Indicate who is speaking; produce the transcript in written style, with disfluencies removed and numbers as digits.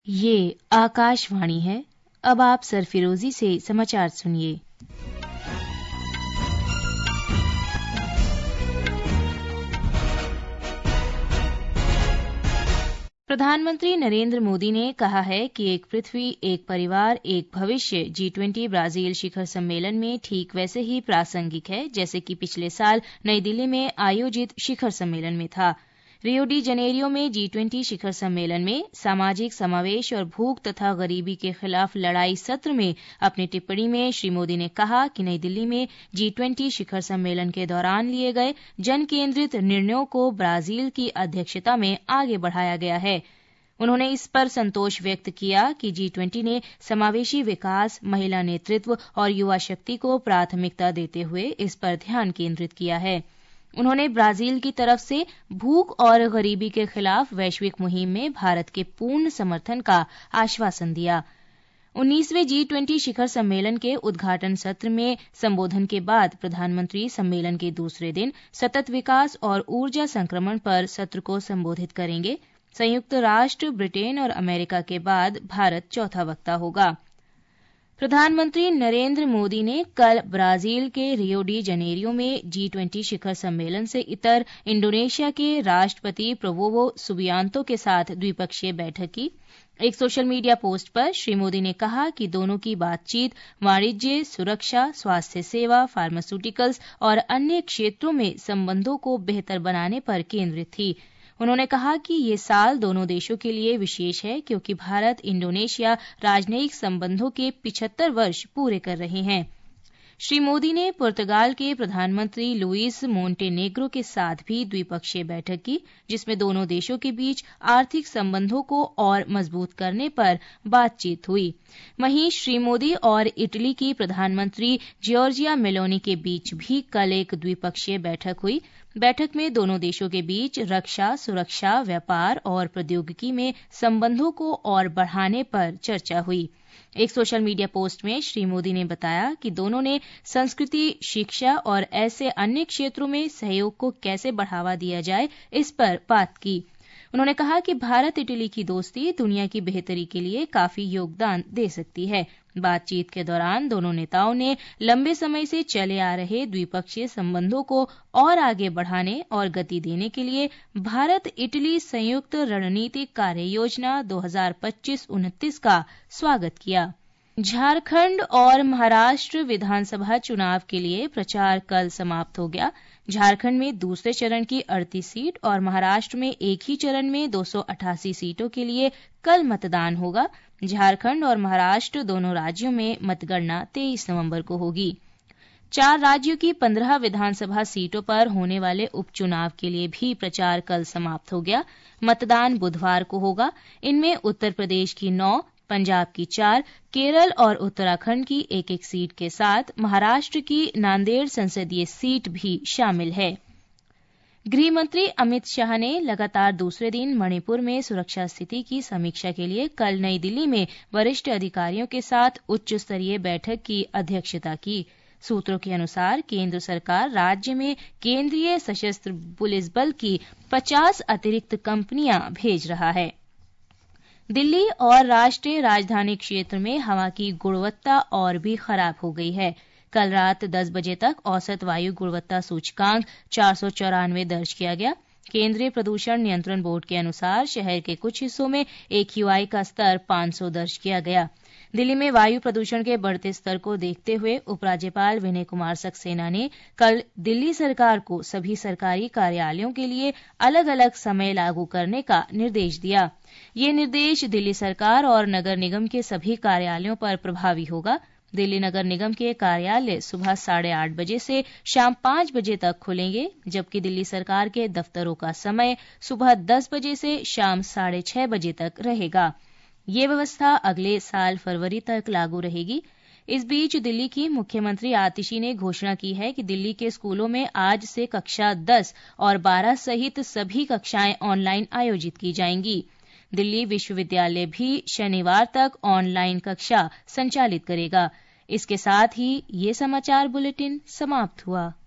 Speaker 1: ये आकाशवाणी है। अब आप सरफिरोजी से समाचार सुनिए। प्रधानमंत्री नरेंद्र मोदी ने कहा है कि एक पृथ्वी, एक परिवार, एक भविष्य G20 ब्राजील शिखर सम्मेलन में ठीक वैसे ही प्रासंगिक है जैसे कि पिछले साल नई दिल्ली में आयोजित शिखर सम्मेलन में था। रियो डी जनेरियो में G20 शिखर सम्मेलन में सामाजिक समावेश और भूख तथा गरीबी के खिलाफ लड़ाई सत्र में अपनी टिप्पणी में श्री मोदी ने कहा कि नई दिल्ली में G20 शिखर सम्मेलन के दौरान लिए गए जन केंद्रित निर्णयों को ब्राजील की अध्यक्षता में आगे बढ़ाया गया है। उन्होंने इस पर संतोष व्यक्त किया कि G20 ने समावेशी विकास, महिला नेतृत्व और युवा शक्ति को प्राथमिकता देते हुए इस पर ध्यान केंद्रित किया है। उन्होंने ब्राजील की तरफ से भूख और गरीबी के खिलाफ वैश्विक मुहिम में भारत के पूर्ण समर्थन का आश्वासन दिया। 19वें G20 शिखर सम्मेलन के उद्घाटन सत्र में संबोधन के बाद प्रधानमंत्री सम्मेलन के दूसरे दिन सतत विकास और ऊर्जा संक्रमण पर सत्र को संबोधित करेंगे। संयुक्त राष्ट्र, ब्रिटेन और अमेरिका के बाद भारत चौथा वक्ता होगा। प्रधानमंत्री नरेंद्र मोदी ने कल ब्राजील के रियो डी जनेरियो में G20 शिखर सम्मेलन से इतर इंडोनेशिया के राष्ट्रपति प्रबोवो सुबियांतो के साथ द्विपक्षीय बैठक की। एक सोशल मीडिया पोस्ट पर श्री मोदी ने कहा कि दोनों की बातचीत वाणिज्य, सुरक्षा, स्वास्थ्य सेवा, फार्मास्यूटिकल्स और अन्य क्षेत्रों में संबंधों को बेहतर बनाने पर केंद्रित थी। उन्होंने कहा कि ये साल दोनों देशों के लिए विशेष है क्योंकि भारत इंडोनेशिया राजनयिक संबंधों के 75 वर्ष पूरे कर रहे हैं। श्री मोदी ने पुर्तगाल के प्रधानमंत्री लुइस मोंटेनेग्रो के साथ भी द्विपक्षीय बैठक की, जिसमें दोनों देशों के बीच आर्थिक संबंधों को और मजबूत करने पर बातचीत हुई। वहीं श्री मोदी और इटली की प्रधानमंत्री जॉर्जिया मेलोनी के बीच भी कल एक द्विपक्षीय बैठक हुई। बैठक में दोनों देशों के बीच रक्षा, सुरक्षा, व्यापार और प्रौद्योगिकी में संबंधों को और बढ़ाने पर चर्चा हुई। एक सोशल मीडिया पोस्ट में श्री मोदी ने बताया कि दोनों ने संस्कृति, शिक्षा और ऐसे अन्य क्षेत्रों में सहयोग को कैसे बढ़ावा दिया जाए, इस पर बात की। उन्होंने कहा कि भारत इटली की दोस्ती दुनिया की बेहतरी के लिए काफी योगदान दे सकती है। बातचीत के दौरान दोनों नेताओं ने लंबे समय से चले आ रहे द्विपक्षीय संबंधों को और आगे बढ़ाने और गति देने के लिए भारत इटली संयुक्त रणनीतिक कार्य योजना 2025-29 का स्वागत किया। झारखंड और महाराष्ट्र विधानसभा चुनाव के लिए प्रचार कल समाप्त हो गया। झारखंड में दूसरे चरण की 38 सीट और महाराष्ट्र में एक ही चरण में 288 सीटों के लिए कल मतदान होगा। झारखंड और महाराष्ट्र दोनों राज्यों में मतगणना 23 नवंबर को होगी। 4 राज्यों की 15 विधानसभा सीटों पर होने वाले उपचुनाव के लिए भी प्रचार कल समाप्त हो गया। मतदान बुधवार को होगा। इनमें उत्तर प्रदेश की 9, पंजाब की 4, केरल और उत्तराखंड की एक सीट के साथ महाराष्ट्र की नांदेड़ संसदीय सीट भी शामिल है। गृह मंत्री अमित शाह ने लगातार दूसरे दिन मणिपुर में सुरक्षा स्थिति की समीक्षा के लिए कल नई दिल्ली में वरिष्ठ अधिकारियों के साथ उच्च स्तरीय बैठक की अध्यक्षता की। सूत्रों के अनुसार केंद्र सरकार राज्य में केंद्रीय सशस्त्र पुलिस बल की 50 अतिरिक्त कंपनियां भेज रहा है। दिल्ली और राष्ट्रीय राजधानी क्षेत्र में हवा की गुणवत्ता और भी खराब हो गई है। कल रात 10 बजे तक औसत वायु गुणवत्ता सूचकांक 494 दर्ज किया गया। केंद्रीय प्रदूषण नियंत्रण बोर्ड के अनुसार शहर के कुछ हिस्सों में AQI का स्तर 500 दर्ज किया गया। दिल्ली में वायु प्रदूषण के बढ़ते स्तर को देखते हुए उपराज्यपाल विनय कुमार सक्सेना ने कल दिल्ली सरकार को सभी सरकारी कार्यालयों के लिए अलग अलग समय लागू करने का निर्देश दिया। ये निर्देश दिल्ली सरकार और नगर निगम के सभी कार्यालयों पर प्रभावी होगा। दिल्ली नगर निगम के कार्यालय सुबह 8:30 बजे से शाम 5 बजे तक खुलेंगे, जबकि दिल्ली सरकार के दफ्तरों का समय सुबह 10 बजे से शाम 6:30 बजे तक रहेगा। ये व्यवस्था अगले साल फरवरी तक लागू रहेगी। इस बीच दिल्ली की मुख्यमंत्री आतिशी ने घोषणा की है कि दिल्ली के स्कूलों में आज से कक्षा 10 और 12 सहित सभी कक्षाएं ऑनलाइन आयोजित की जाएंगी। दिल्ली विश्वविद्यालय भी शनिवार तक ऑनलाइन कक्षा संचालित करेगा। इसके साथ ही ये समाचार बुलेटिन समाप्त हुआ।